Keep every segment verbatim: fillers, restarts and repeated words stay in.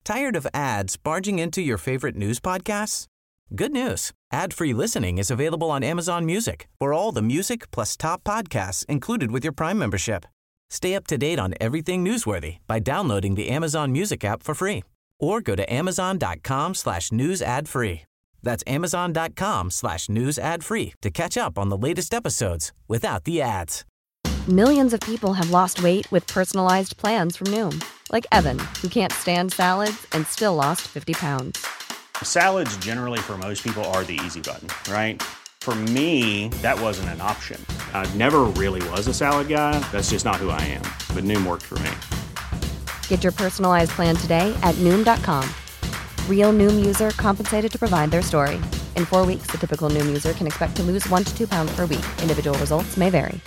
Tired of ads barging into your favorite news podcasts? Good news. Ad-free listening is available on Amazon Music for all the music plus top podcasts included with your Prime membership. Stay up to date on everything newsworthy by downloading the Amazon Music app for free or go to amazon.com slash news ad free. That's amazon.com slash news ad free to catch up on the latest episodes without the ads. Millions of people have lost weight with personalized plans from Noom. Like Evan, who can't stand salads and still lost fifty pounds. Salads generally for most people are the easy button, right? For me, that wasn't an option. I never really was a salad guy. That's just not who I am. But Noom worked for me. Get your personalized plan today at Noom dot com. Real Noom user compensated to provide their story. In four weeks, the typical Noom user can expect to lose one to two pounds per week. Individual results may vary.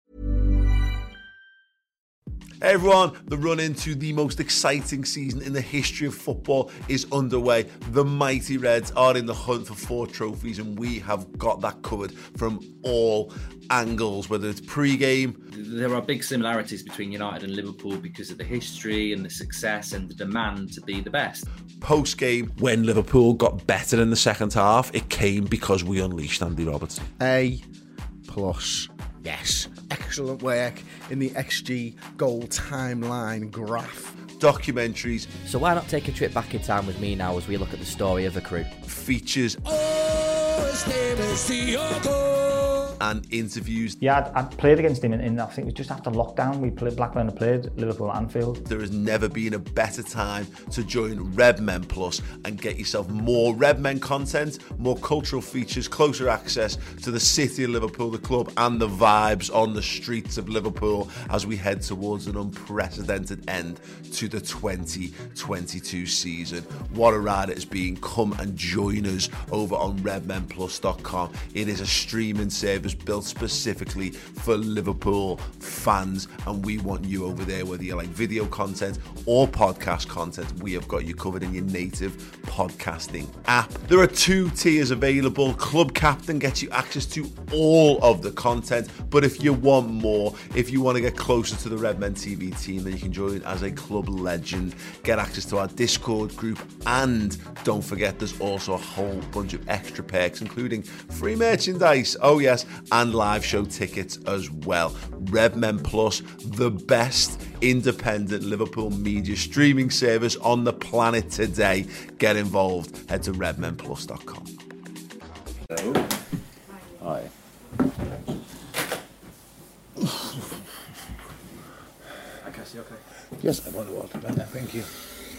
Hey everyone, the run into the most exciting season in the history of football is underway. The mighty Reds are in the hunt for four trophies and we have got that covered from all angles, whether it's pre-game. There are big similarities between United and Liverpool because of the history and the success and the demand to be the best. Post-game, when Liverpool got better in the second half, it came because we unleashed Andy Robertson. A plus, yes. Excellent work in the X G goal timeline graph. Documentaries. So why not take a trip back in time with me now as we look at the story of a crew? Features. And interviews. Yeah, I'd, I'd played against him in, in, I think it was just after lockdown. We played, Blackburn had played Liverpool at Anfield. There has never been a better time to join Redmen Plus and get yourself more Redmen content, more cultural features, closer access to the city of Liverpool, the club, and the vibes on the streets of Liverpool as we head towards an unprecedented end to the twenty twenty-two season. What a ride it has been. Come and join us over on redmen plus dot com. It is a streaming service built specifically for Liverpool fans, and we want you over there, whether you like video content or podcast content. We have got you covered in your native podcasting app. There are two tiers available. Club Captain gets you access to all of the content, but if you want more, if you want to get closer to the Redmen T V team, then you can join as a club legend, get access to our Discord group, and don't forget there's also a whole bunch of extra perks, including free merchandise, oh yes, and live show tickets as well. Redmen Plus, the best independent Liverpool media streaming service on the planet today. Get involved. Head to redmen plus dot com. Hello. Hi. I guess you okay? Yes, I want water. Thank you.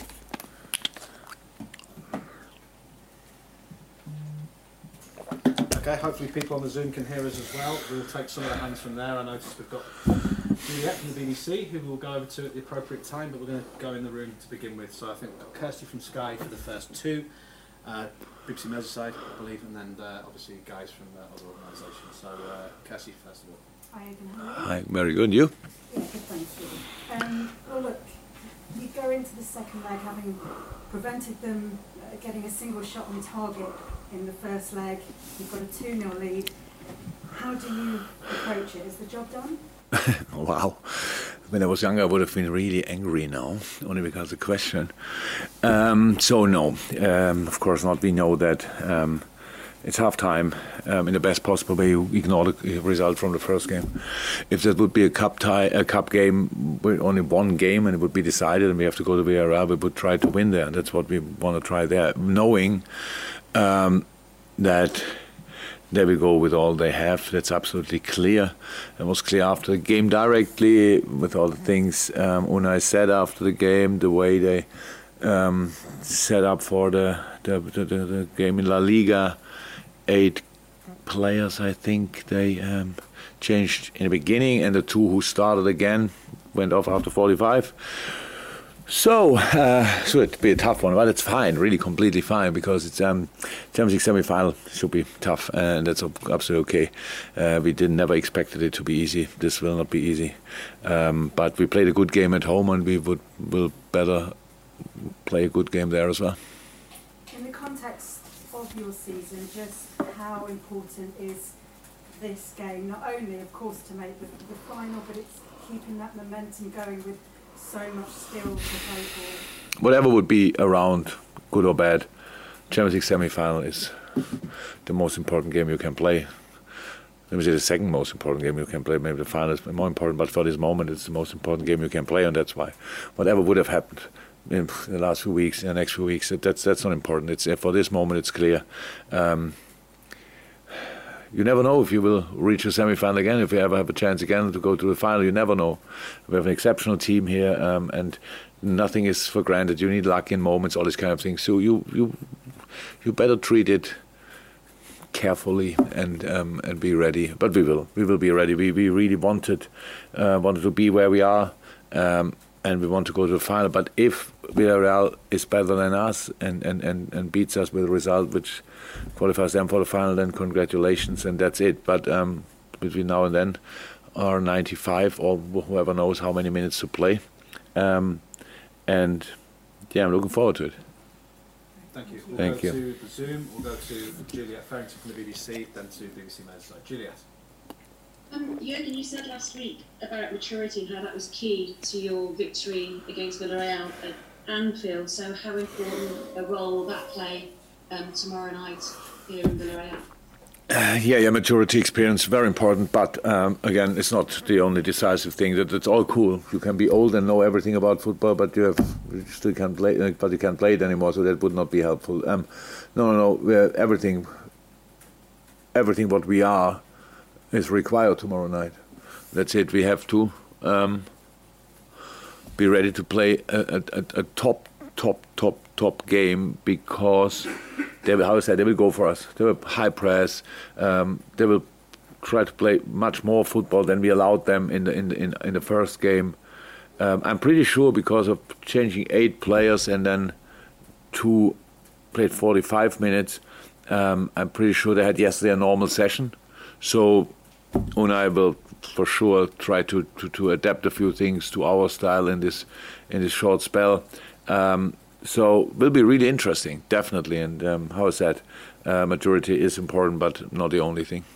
Okay, hopefully people on the Zoom can hear us as well. We'll take some of the hands from there. I noticed we've got Juliet from the B B C, who we'll go over to at the appropriate time, but we're going to go in the room to begin with. So I think we've got Kirsty from Sky for the first two, uh, B B C Merseyside, I believe, and then uh, obviously guys from uh, other organisations. So uh, Kirsty, first of all. Hi, Hi, very good. You? Yeah, good, thank you. Um, well, look, you go into the second leg having prevented them uh, getting a single shot on target in the first leg. You've got a two nil lead. How do you approach it? Is the job done? Wow. When I was younger, I would have been really angry now, only because of the question. Um, so, no, um, of course not. We know that um, it's half-time. Um, in the best possible way, you ignore the result from the first game. If that would be a cup tie, a cup game with only one game and it would be decided and we have to go to Villarreal, we would try to win there. And that's what we want to try there, knowing um, that they will go with all they have. That's absolutely clear. It was clear after the game directly with all the things um, Unai said after the game, the way they um, set up for the the, the the game in La Liga. Eight players, I think, they um, changed in the beginning, and the two who started again went off after forty-five. So, uh, so it'd be a tough one, but it's fine, really completely fine, because it's um, Champions League semi-final should be tough, and that's absolutely okay. Uh, we did never expected it to be easy. This will not be easy, um, but we played a good game at home, and we would will better play a good game there as well. In the context of your season, just how important is this game? Not only, of course, to make the, the final, but it's keeping that momentum going with so much still to play for. whatever would be around, good or bad, Champions League semi-final is the most important game you can play. Let me say the second most important game you can play. Maybe the final is more important, but for this moment, it's the most important game you can play, and that's why whatever would have happened in the last few weeks, in the next few weeks, that's that's not important. It's for this moment, it's clear. Um, you never know if you will reach a semi-final again. If you ever have a chance again to go to the final, you never know. We have an exceptional team here, um, and nothing is for granted. You need luck in moments, all these kind of things. So you you you better treat it carefully and um, and be ready. But we will we will be ready. We we really wanted uh, wanted to be where we are, um, and we want to go to the final. But if Villarreal is better than us and, and, and, and beats us with a result which qualifies them for the final, then congratulations, and that's it. But um, between now and then, are ninety-five or whoever knows how many minutes to play, um, and yeah, I'm looking forward to it. Thank you. We'll Thank go you. to the Zoom. We'll go to Juliet Farrington from the B B C, then to B B C Merseyside. Juliet. Um, Jürgen, you said last week about maturity and how that was key to your victory against Villarreal at Anfield. So how important a role will that play um, tomorrow night here in Villarreal? Uh, yeah, yeah, maturity, experience, very important. But um, again, it's not the only decisive thing. That it's all cool. You can be old and know everything about football, but you have you still can't play. But you can't play it anymore, so that would not be helpful. Um, no, no, no. We're, everything, everything what we are, is required tomorrow night. That's it. We have to um, be ready to play a, a, a top, top, top, top game because. They will, how I said, they will go for us. They will high press. Um, they will try to play much more football than we allowed them in the in the, in, in the first game. Um, I'm pretty sure because of changing eight players and then two played forty-five minutes. Um, I'm pretty sure they had yesterday a normal session. So Unai will for sure try to, to, to adapt a few things to our style in this in this short spell. Um, So it will be really interesting, definitely. And um, how I said, uh, maturity is important, but not the only thing.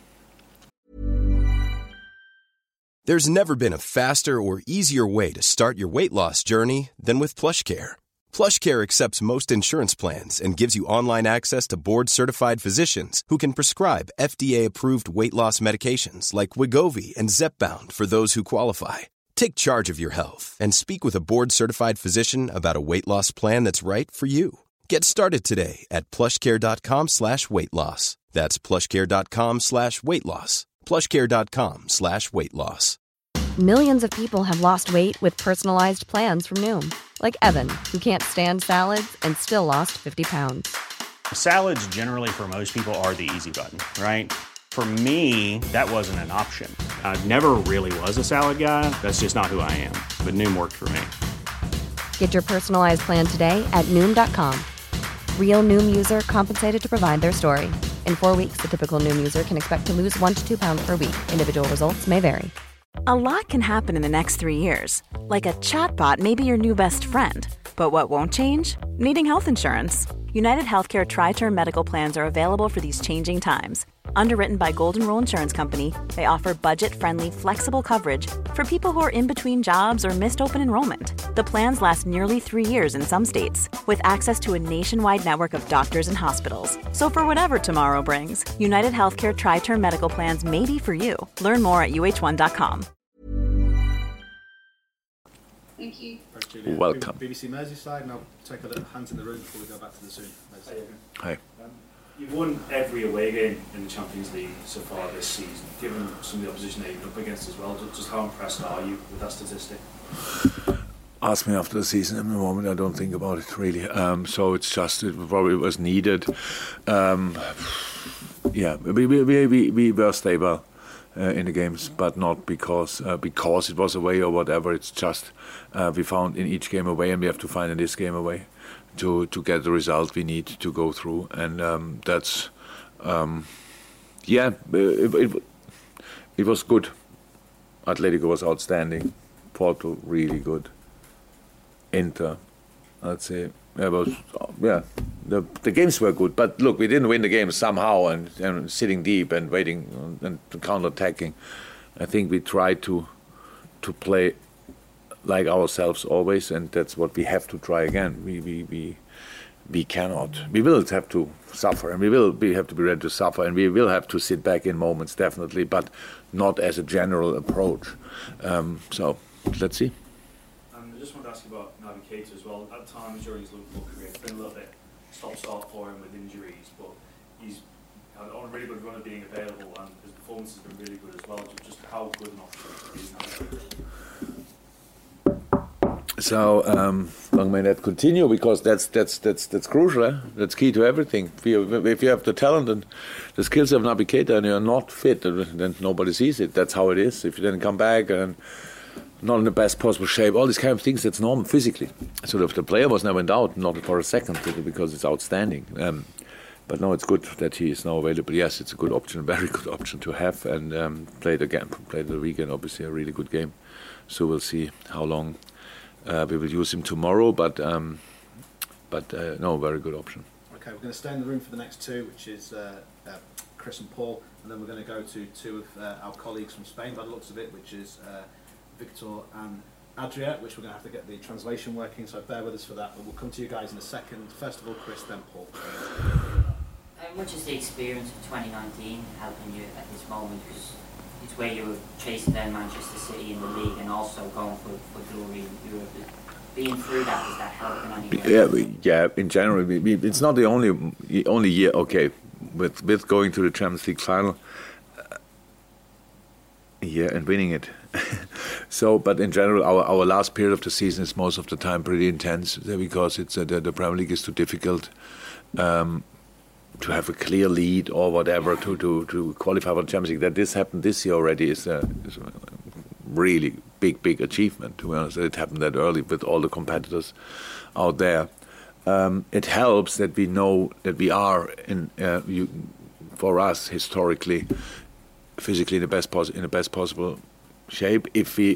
There's never been a faster or easier way to start your weight loss journey than with PlushCare. PlushCare accepts most insurance plans and gives you online access to board-certified physicians who can prescribe F D A-approved weight loss medications like Wegovy and Zepbound for those who qualify. Take charge of your health and speak with a board-certified physician about a weight loss plan that's right for you. Get started today at plushcare.com slash weight loss. That's plushcare.com slash weight loss. plushcare.com slash weight loss. Millions of people have lost weight with personalized plans from Noom. Like Evan, who can't stand salads and still lost fifty pounds. Salads generally for most people are the easy button, right? For me, that wasn't an option. I never really was a salad guy. That's just not who I am. But Noom worked for me. Get your personalized plan today at Noom dot com. Real Noom user compensated to provide their story. In four weeks, the typical Noom user can expect to lose one to two pounds per week. Individual results may vary. A lot can happen in the next three years. Like a chatbot may be your new best friend. But what won't change? Needing health insurance. United Healthcare Tri-Term Medical Plans are available for these changing times. Underwritten by Golden Rule Insurance Company, they offer budget-friendly, flexible coverage for people who are in between jobs or missed open enrollment. The plans last nearly three years in some states, with access to a nationwide network of doctors and hospitals. So for whatever tomorrow brings, United Healthcare Tri-Term Medical Plans may be for you. Learn more at U H one dot com. Thank you. Julia. Welcome. B B C Merseyside, and I'll take a little hands in the room before we go back to the Zoom. Hi. Um, you've won every away game in the Champions League so far this season, given some of the opposition that you've been up against as well. Just how impressed are you with that statistic? Ask me after the season. At the moment, I don't think about it really. Um, so it's just it probably was needed. Um, yeah, we we we we were stable uh, in the games, but not because uh, because it was away or whatever. It's just uh, we found in each game away, and we have to find in this game away to to get the result we need to go through, and um, that's um, yeah, it, it, it was good. Atletico was outstanding. Porto really good. Inter, I'd say, it was, yeah, the the games were good, but look, we didn't win the game somehow, and, and sitting deep and waiting and counter-attacking. I think we tried to to play like ourselves always, and that's what we have to try again. We we we we cannot. We will have to suffer, and we will we have to be ready to suffer, and we will have to sit back in moments, definitely, but not as a general approach. Um, so let's see. Um, I just want to ask you about Naby Keita as well. At times during his Liverpool career, it's been a little bit stop-start for him with injuries, but he's had on a really good run of being available, and his performance has been really good as well. Just how good an option is Naby? So um, long may that continue, because that's that's that's that's crucial. Eh? That's key to everything. If you, if you have the talent and the skills of Naby Keita and you're not fit, then nobody sees it. That's how it is. If you then come back and not in the best possible shape, all these kind of things, that's normal physically. So if the player was never in doubt, not for a second, because it's outstanding. Um, but no, it's good that he is now available. Yes, it's a good option, a very good option to have. And um, played again, played the weekend, obviously a really good game. So we'll see how long. Uh, we will use him tomorrow, but um, but uh, no, very good option. Okay, we're going to stay in the room for the next two, which is uh, uh, Chris and Paul, and then we're going to go to two of uh, our colleagues from Spain, by the looks of it, which is uh, Victor and Adria, which we're going to have to get the translation working, so bear with us for that, but we'll come to you guys in a second. First of all, Chris, then Paul. How much is the experience of twenty nineteen helping you at this moment? Because it's where you were chasing down Manchester City in the league and also going for, for glory in Europe. Being through that, is that helping anyway? Yeah, we, yeah. In general, we, we, it's not the only only year. Okay, with with going to the Champions League final, uh, yeah, and winning it. So, but in general, our, our last period of the season is most of the time pretty intense because it's uh, the, the Premier League is too difficult. Um, to have a clear lead or whatever to, to, to qualify for the Champions League. That this happened this year already is a, is a really big, big achievement, to be honest. It happened that early with all the competitors out there. Um, it helps that we know that we are, in uh, you, for us, historically, physically in the best pos- in the best possible shape. If we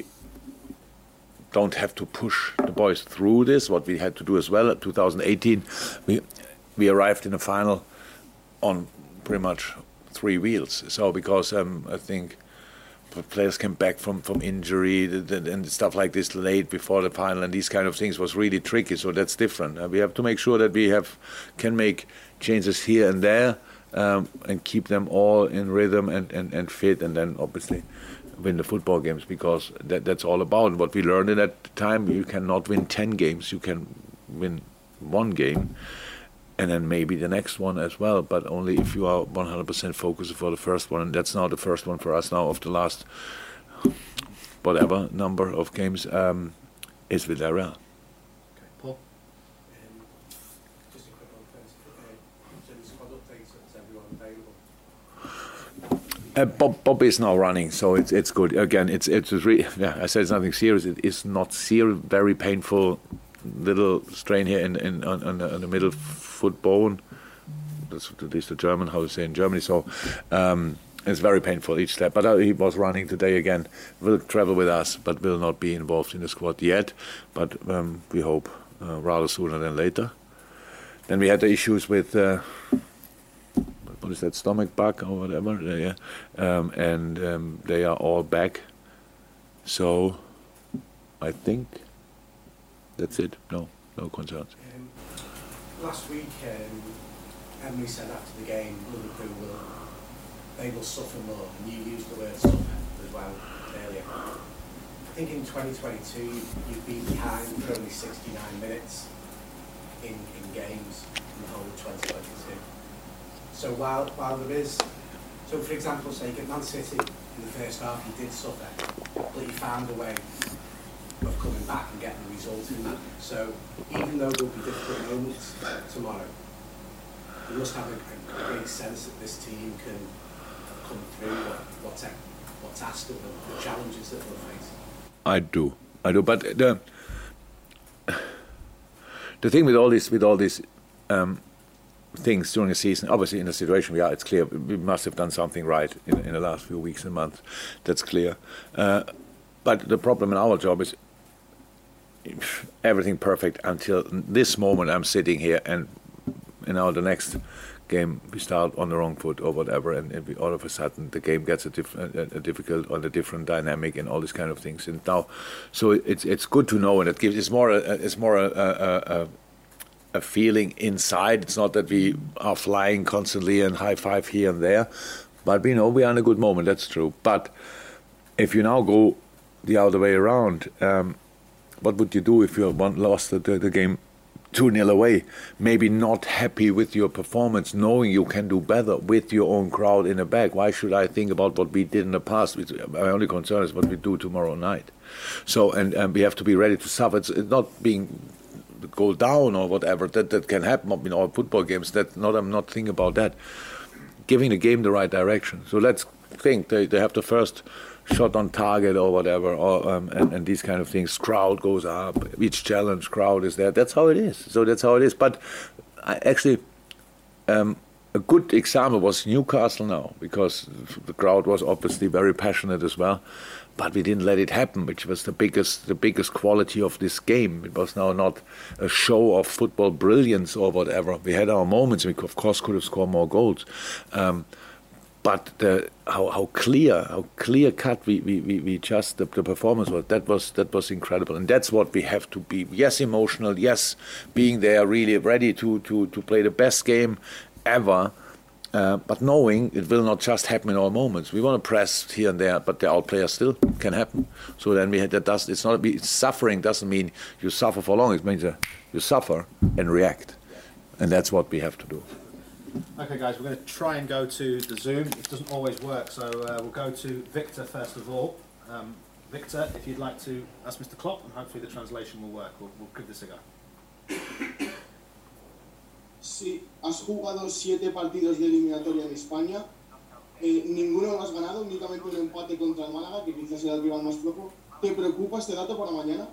don't have to push the boys through this, what we had to do as well at two thousand eighteen, we we arrived in the final on pretty much three wheels. So because um, I think players came back from, from injury and stuff like this late before the final, and these kind of things was really tricky. So that's different. Uh, we have to make sure that we have can make changes here and there um, and keep them all in rhythm and, and, and fit, and then obviously win the football games, because that, that's all about. And what we learned in that time, you cannot win ten games. You can win one game. And then maybe the next one as well, but only if you are one hundred percent focused for the first one. And that's now the first one for us now of the last whatever number of games um, is Villarreal. Okay, Paul? Um, just a quick one first. Uh, so the squad updates, is everyone available? Uh, Bob, Bob is now running, so it's it's good. Again, it's it's re- yeah. I said it's nothing serious. It is not serious. Very painful. Little strain here in, in on, on, the, on the middle foot bone. That's at least the German, how to say in Germany. So um, it's very painful each step. But uh, he was running today again. Will travel with us, but will not be involved in the squad yet. But um, we hope uh, rather sooner than later. Then we had the issues with uh, what is that, stomach bug or whatever. Uh, yeah, um, and um, they are all back. So I think. That's it. No, no concerns. Um, last week, um, Emery said after the game, Liverpool will they will suffer more, and you used the word suffer as well earlier. I think in twenty twenty-two you've been behind for only sixty-nine minutes in, in games in the whole of twenty twenty-two. So while while there is, so for example, say at Man City in the first half you did suffer, but you found a way of coming back and getting a result in that. So even though there'll be difficult moments tomorrow, you must have a, a great sense that this team can come through what, what's, what's asked of them, the challenges that they'll face. I do, I do. But the the thing with all this, with all these um, things during the season, obviously in the situation we are, it's clear we must have done something right in, in the last few weeks and months. That's clear. Uh, but the problem in our job is everything perfect until this moment. I'm sitting here and you know, the next game we start on the wrong foot or whatever, and, and we, all of a sudden the game gets a, diff- a, a difficult or a different dynamic and all these kind of things. And now, so it's it's good to know, and it gives it's more a, it's more a, a, a a feeling inside. It's not that we are flying constantly and high five here and there, but we know we are in a good moment. That's true. But if you now go the other way around, um, what would you do if you won, lost the, the game two nil away? Maybe not happy with your performance, knowing you can do better with your own crowd in the back. Why should I think about what we did in the past? My only concern is what we do tomorrow night. So, and, and we have to be ready to suffer. It's, it's not being go down or whatever. That that can happen in all football games. That not I'm not thinking about that. Giving the game the right direction. So let's think they they have the first shot on target or whatever, or um, and, and these kind of things. Crowd goes up. Each challenge, crowd is there. That's how it is. So that's how it is. But I actually, um, a good example was Newcastle now, because the crowd was obviously very passionate as well. But we didn't let it happen, which was the biggest the biggest quality of this game. It was now not a show of football brilliance or whatever. We had our moments. We, of course, could have scored more goals. Um, but the, how, how clear, how clear cut we, we, we, we just the, the performance was. That was that was incredible, and that's what we have to be. Yes, emotional. Yes, being there, really ready to to to play the best game ever. Uh, but knowing it will not just happen in all moments. We want to press here and there, but the outplay still can happen. So then we had that. Does it's not it's suffering doesn't mean you suffer for long. It means uh, you suffer and react, and that's what we have to do. Okay, guys, we're going to try and go to the Zoom. It doesn't always work, so uh, we'll go to Victor first of all. Um, Victor, if you'd like to ask Mister Klopp, and hopefully the translation will work. We'll, we'll give this a go. Sí, has jugado siete partidos de eliminatoria en España, eh, ninguno lo has ganado, únicamente un empate contra el Málaga, que quizás sea el rival más flojo. ¿Te preocupa este dato para mañana?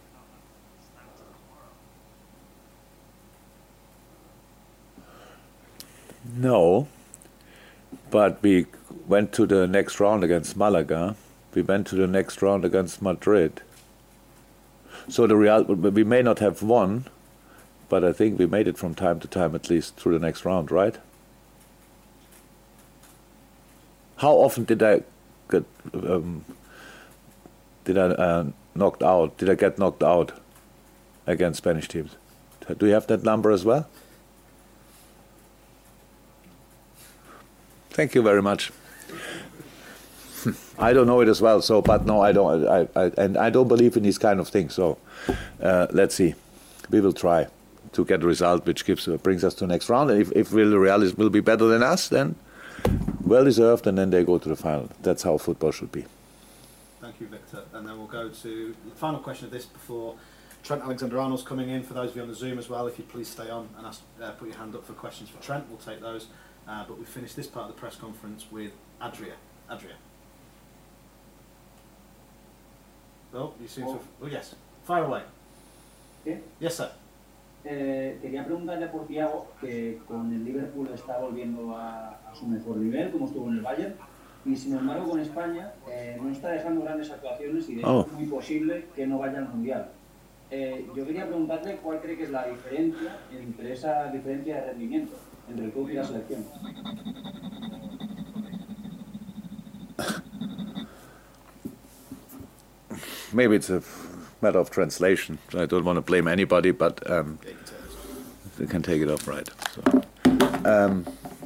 No, but we went to the next round against Malaga. We went to the next round against Madrid. So the Real, we may not have won, but I think we made it from time to time, at least through the next round, right? How often did I get um, did I uh, knocked out? Did I get knocked out against Spanish teams? Do you have that number as well? Thank you very much. I don't know it as well, so but no, I don't. I, I and I don't believe in these kind of things. So uh, let's see. We will try to get a result which gives uh, brings us to the next round. And if if Villarreal will be better than us, then well deserved, and then they go to the final. That's how football should be. Thank you, Victor. And then we'll go to the final question of this before Trent Alexander-Arnold's coming in. For those of you on the Zoom as well, if you'd please stay on and ask, uh, put your hand up for questions for Trent, we'll take those. Uh, but we finished this part of the press conference with Adria. Adria. Oh, you seem oh. to have, oh yes, fire away. ¿Qué? Yes, sir. Eh, quería preguntarle por Thiago, que con el Liverpool está volviendo a, a su mejor nivel, como estuvo en el Bayern, y sin embargo con España eh, no está dejando grandes actuaciones y de hecho oh. es muy posible que no vaya al Mundial. Eh, yo quería preguntarle cuál cree que es la diferencia entre esa diferencia de rendimiento entre el club y la selección. Maybe it's a matter of translation. I don't want to blame anybody, but um, they can take it off, right? So, um,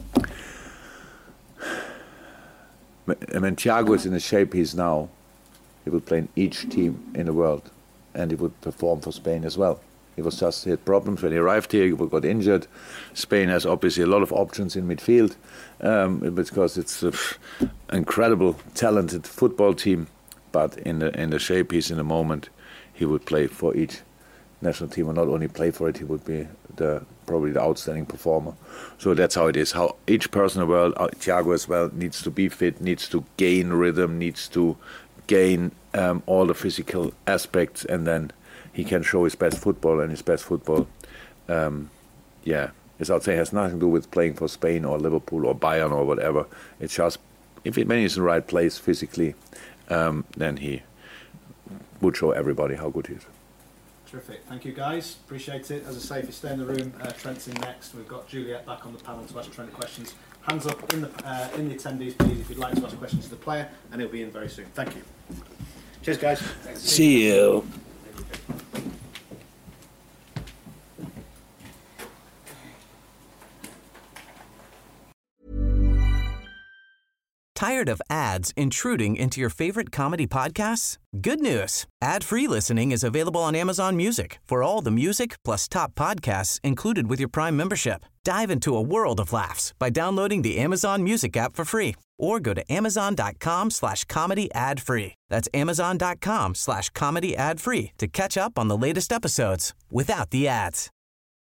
I mean, Thiago is in the shape he's now. He will play in each team in the world, and he would perform for Spain as well. He was just he had problems when he arrived here. He got injured. Spain has obviously a lot of options in midfield um, because it's an incredible, talented football team. But in the in the shape he's in the moment, he would play for each national team, and not only play for it, he would be the probably the outstanding performer. So that's how it is. How each person in the world, uh, Thiago as well, needs to be fit, needs to gain rhythm, needs to gain um, all the physical aspects, and then he can show his best football. And his best football, um, yeah, as I'd say, has nothing to do with playing for Spain or Liverpool or Bayern or whatever. It's just if when he's in the right place physically. Um, then he would show everybody how good he is. Terrific. Thank you, guys. Appreciate it. As I say, if you stay in the room, uh, Trent's in next. We've got Juliet back on the panel to ask Trent questions. Hands up in the uh, in the attendees, please, if you'd like to ask questions to the player, and he'll be in very soon. Thank you. Cheers, guys. Thanks. See you. Tired of ads intruding into your favorite comedy podcasts? Good news. Ad-free listening is available on Amazon Music for all the music plus top podcasts included with your Prime membership. Dive into a world of laughs by downloading the Amazon Music app for free or go to amazon.com slash comedy ad free. That's amazon.com slash comedy ad free to catch up on the latest episodes without the ads.